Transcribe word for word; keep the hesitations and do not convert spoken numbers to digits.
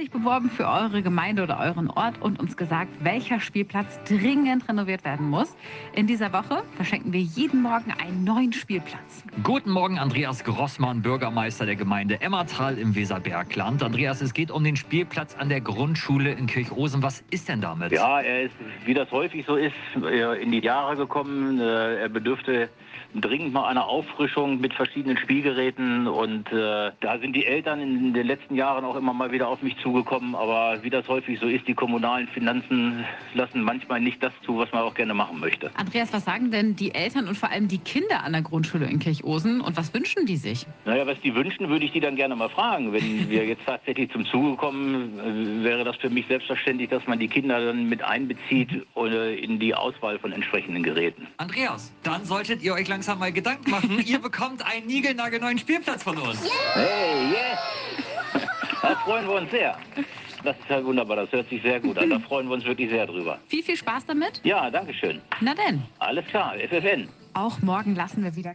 sich beworben für eure Gemeinde oder euren Ort und uns gesagt, welcher Spielplatz dringend renoviert werden muss. In dieser Woche verschenken wir jeden Morgen einen neuen Spielplatz. Guten Morgen, Andreas Grossmann, Bürgermeister der Gemeinde Emmertal im Weserbergland. Andreas, es geht um den Spielplatz an der Grundschule in Kirchosen. Was ist denn damit? Ja, er ist, wie das häufig so ist, in die Jahre gekommen. Er bedürfte dringend mal einer Auffrischung mit verschiedenen Spielgeräten. Und äh, da sind die Eltern in den letzten Jahren auch immer mal wieder auf mich zugekommen. Aber wie das häufig so ist, die kommunalen Finanzen lassen manchmal nicht das zu, was man auch gerne machen möchte. Andreas, was sagen denn die Eltern und vor allem die Kinder an der Grundschule in Kirchosen und was wünschen die sich? Naja, was die wünschen, würde ich die dann gerne mal fragen. Wenn wir jetzt tatsächlich zum Zuge kommen, wäre das für mich selbstverständlich, dass man die Kinder dann mit einbezieht oder in die Auswahl von entsprechenden Geräten. Andreas, dann solltet ihr euch langsam mal Gedanken machen. Ihr bekommt einen niegelnagelneuen Spielplatz von uns. Hey, yes! Da freuen wir uns sehr. Das ist ja wunderbar, das hört sich sehr gut an. Da freuen wir uns wirklich sehr drüber. Viel, viel Spaß damit. Ja, danke schön. Na denn. Alles klar, F F N. Auch morgen lassen wir wieder